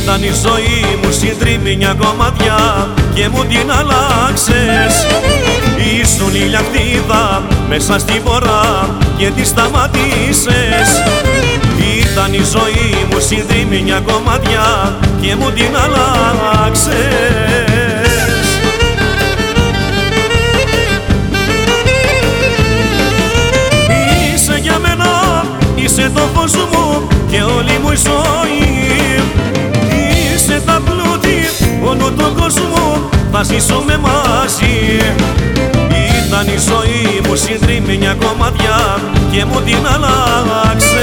Ήταν η ζωή μου συντρίμμη μια κομμάτια και μου την αλλάξες. Ήσουν η λιαχτίδα μέσα στη βορρά και τη σταματήσες. Ήταν η ζωή μου συντρίμμη μια κομμάτια και μου την αλλάξες. Είσαι για μένα, είσαι το φως μου και όλη μου η ζωή. Είσαι τα πλούτη όλου τον κόσμο, θα ζήσουμε μαζί. Ήταν η ζωή μου συντρίμμη μια κομμάτια και μου την αλλάξες.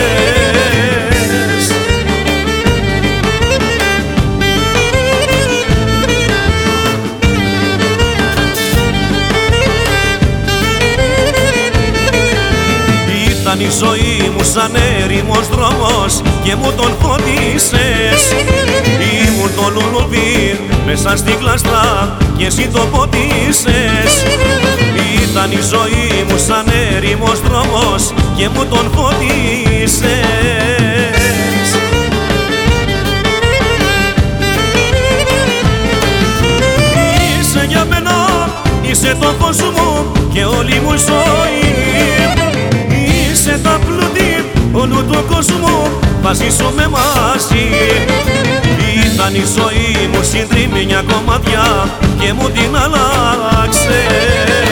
Ήταν η ζωή μου σαν έρημος δρόμος και μου τον φώτισες. Ήμουν το λουλουμπί μέσα στην κλαστρά και εσύ το ποτίσες. Ήταν η ζωή μου σαν έρημος δρόμος και μου τον φώτισες. Είσαι για μένα, είσαι το φως μου και όλη μου η ζωή. Είσαι τα πλούτη όλου του κόσμου, θα ζήσουμε μαζί. Ήταν η ζωή μου συντρίμμη μια κομμάτια και μου την αλλάξες.